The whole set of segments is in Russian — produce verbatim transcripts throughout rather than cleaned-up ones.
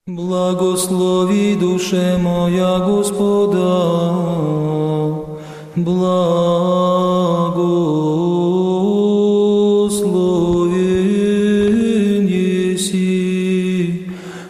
Благослови душе моя Господа, благословен еси,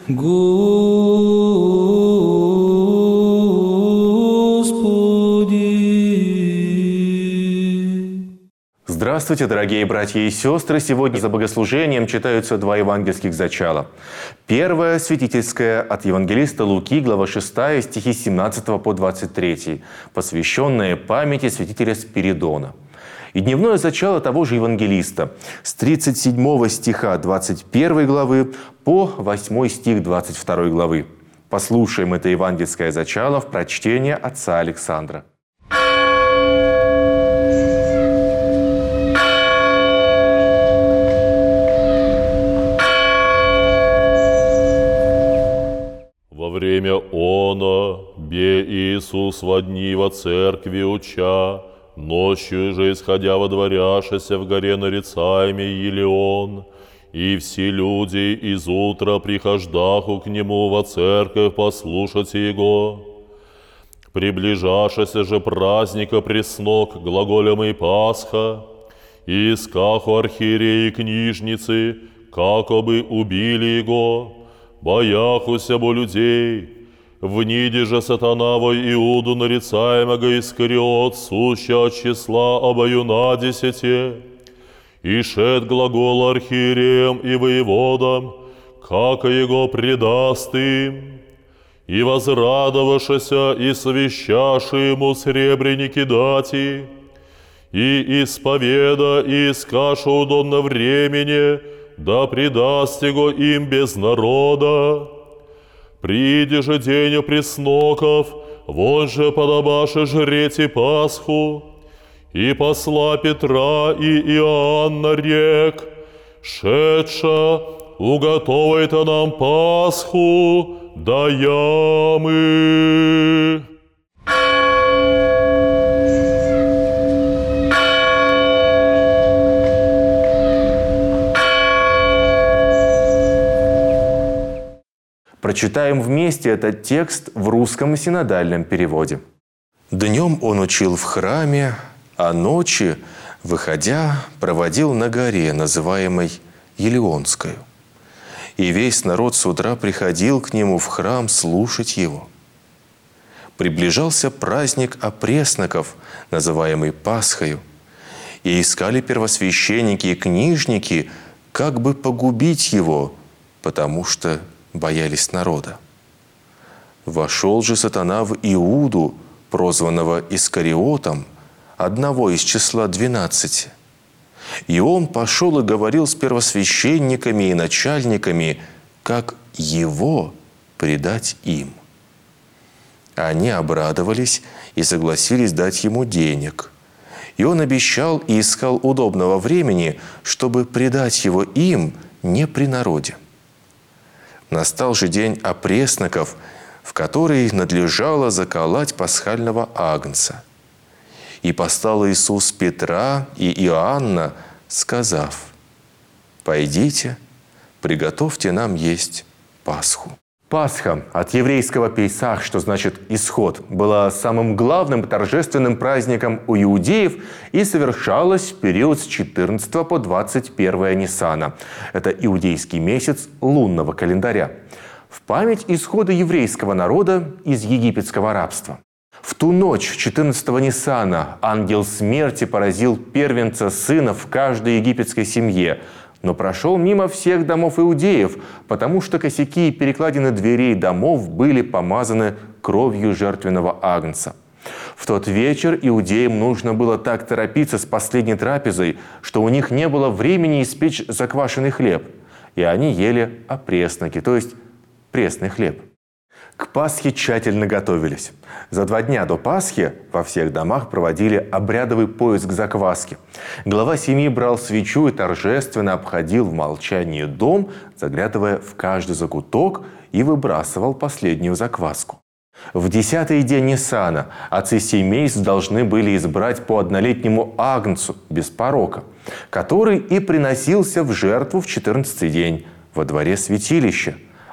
Господи. Здравствуйте, дорогие братья и сестры! Сегодня за богослужением читаются два евангельских зачала. Первое, святительское, от евангелиста Луки, глава шестая, стихи с семнадцатого по двадцать третий, посвященное памяти святителя Спиридона. И дневное зачало того же евангелиста с тридцать седьмого стиха двадцать первой главы по восьмой стих двадцать второй главы. Послушаем это евангельское зачало в прочтении отца Александра. Во время она, бе Иисус во дни во церкви уча, ночью же исходя водворяшася в горе нарицаемой Елеон, и все люди из утра прихождаху к нему во церковь послушать его. Приближашася же праздника преснок глаголемый Пасха, и искаху архиереи книжницы, какобы убили его, бояхуся бо людей, вниде же сатана во Иуду нарицаемого Искариот, суща от числа обоюна десяти, и шед глагол архиереям и воеводам, как его предаст им, и возрадовавшися и совещаши ему сребреники дати, и исповеда, и искаша удобно времени, да предаст его им без народа. Приди же день пресноков, вон же подобаше жреть и Пасху, и посла Петра и Иоанна рек, шедша, уготовайте нам Пасху, да ямы. Прочитаем вместе этот текст в русском синодальном переводе. «Днем он учил в храме, а ночи, выходя, проводил на горе, называемой Елеонскою. И весь народ с утра приходил к нему в храм слушать его. Приближался праздник опресноков, называемый Пасхою, и искали первосвященники и книжники, как бы погубить его, потому что боялись народа. Вошел же сатана в Иуду, прозванного Искариотом, одного из числа двенадцати. И он пошел и говорил с первосвященниками и начальниками, как его предать им. Они обрадовались и согласились дать ему денег. И он обещал и искал удобного времени, чтобы предать его им не при народе. Настал же день опресноков, в который надлежало заколоть пасхального агнца. И послал Иисус Петра и Иоанна, сказав: «Пойдите, приготовьте нам есть Пасху». Пасха, от еврейского «Пейсах», что значит «исход», была самым главным торжественным праздником у иудеев и совершалась в период с четырнадцатого по двадцать первое Ниссана. Это иудейский месяц лунного календаря. В память исхода еврейского народа из египетского рабства. В ту ночь четырнадцатого Ниссана ангел смерти поразил первенца сына в каждой египетской семье, но прошел мимо всех домов иудеев, потому что косяки и перекладины дверей домов были помазаны кровью жертвенного агнца. В тот вечер иудеям нужно было так торопиться с последней трапезой, что у них не было времени испечь заквашенный хлеб, и они ели опресноки, то есть пресный хлеб. К Пасхе тщательно готовились. За два дня до Пасхи во всех домах проводили обрядовый поиск закваски. Глава семьи брал свечу и торжественно обходил в молчании дом, заглядывая в каждый закуток, и выбрасывал последнюю закваску. В десятый день Ниссана отцы семейств должны были избрать по однолетнему агнцу без порока, который и приносился в жертву в четырнадцатый день во дворе святилища,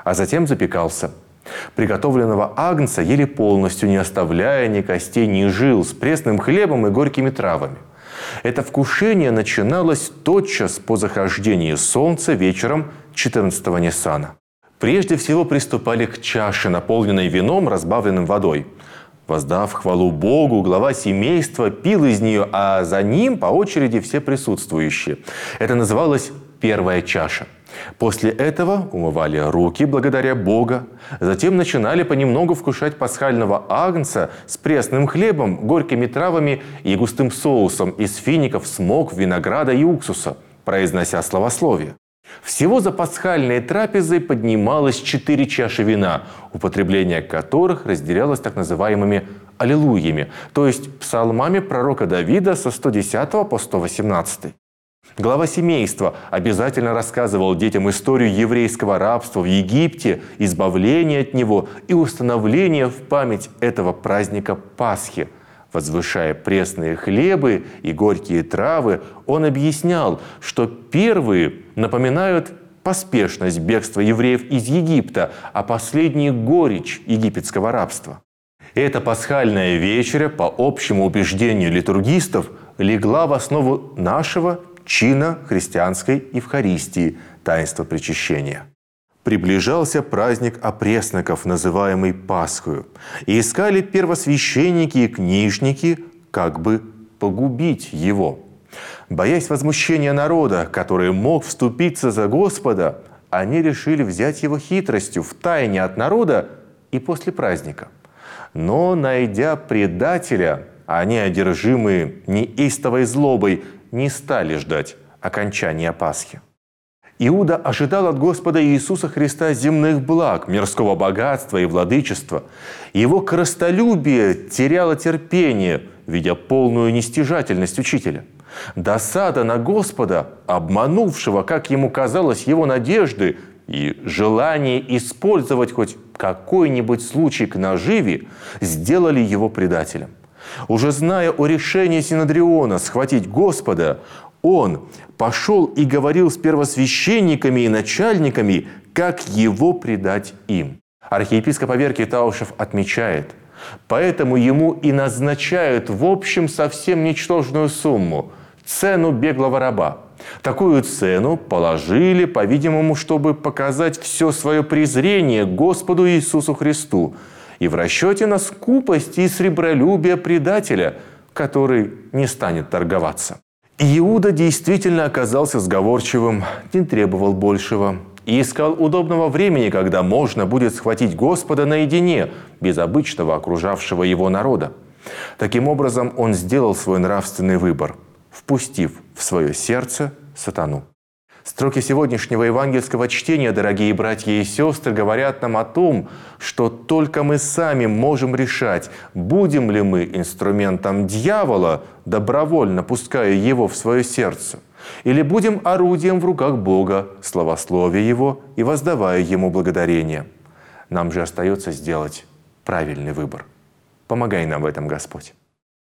а затем запекался. Приготовленного агнца ели полностью, не оставляя ни костей, ни жил, с пресным хлебом и горькими травами. Это вкушение начиналось тотчас по захождении солнца вечером четырнадцатого Ниссана. Прежде всего приступали к чаше, наполненной вином, разбавленным водой. Воздав хвалу Богу, глава семейства пил из нее, а за ним по очереди все присутствующие. Это называлось первая чаша. После этого умывали руки благодаря Бога, затем начинали понемногу вкушать пасхального агнца с пресным хлебом, горькими травами и густым соусом из фиников, смок, винограда и уксуса, произнося словословие. Всего за пасхальной трапезой поднималось четыре чаши вина, употребление которых разделялось так называемыми аллилуйями, то есть псалмами пророка Давида со сто десятого по сто восемнадцатый. Глава семейства обязательно рассказывал детям историю еврейского рабства в Египте, избавления от него и установления в память этого праздника Пасхи. Возвышая пресные хлебы и горькие травы, он объяснял, что первые напоминают поспешность бегства евреев из Египта, а последние – горечь египетского рабства. Эта пасхальная вечеря, по общему убеждению литургистов, легла в основу нашего чина христианской Евхаристии, таинства причащения. Приближался праздник опресноков, называемый Пасхою, и искали первосвященники и книжники, как бы погубить его. Боясь возмущения народа, который мог вступиться за Господа, они решили взять его хитростью втайне от народа и после праздника. Но, найдя предателя, они, одержимые неистовой злобой, не стали ждать окончания Пасхи. Иуда ожидал от Господа Иисуса Христа земных благ, мирского богатства и владычества. Его корыстолюбие теряло терпение, видя полную нестяжательность учителя. Досада на Господа, обманувшего, как ему казалось, его надежды, и желание использовать хоть какой-нибудь случай к наживе сделали его предателем. Уже зная о решении Синодриона схватить Господа, он пошел и говорил с первосвященниками и начальниками, как его предать им. Архиепископ Аверкий Таушев отмечает: поэтому ему и назначают в общем совсем ничтожную сумму – цену беглого раба. Такую цену положили, по-видимому, чтобы показать все свое презрение к Господу Иисусу Христу и в расчете на скупость и сребролюбие предателя, который не станет торговаться. Иуда действительно оказался сговорчивым, не требовал большего и искал удобного времени, когда можно будет схватить Господа наедине, без обычного окружавшего его народа. Таким образом, он сделал свой нравственный выбор, впустив в свое сердце сатану. Строки сегодняшнего евангельского чтения, дорогие братья и сестры, говорят нам о том, что только мы сами можем решать, будем ли мы инструментом дьявола, добровольно пуская его в свое сердце, или будем орудием в руках Бога, славословия Его и воздавая Ему благодарение. Нам же остается сделать правильный выбор. Помогай нам в этом, Господь.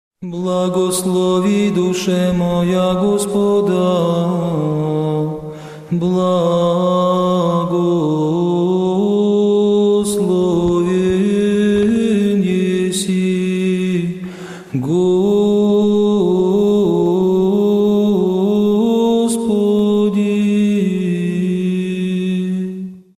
Благослови душе моя Господа, благо.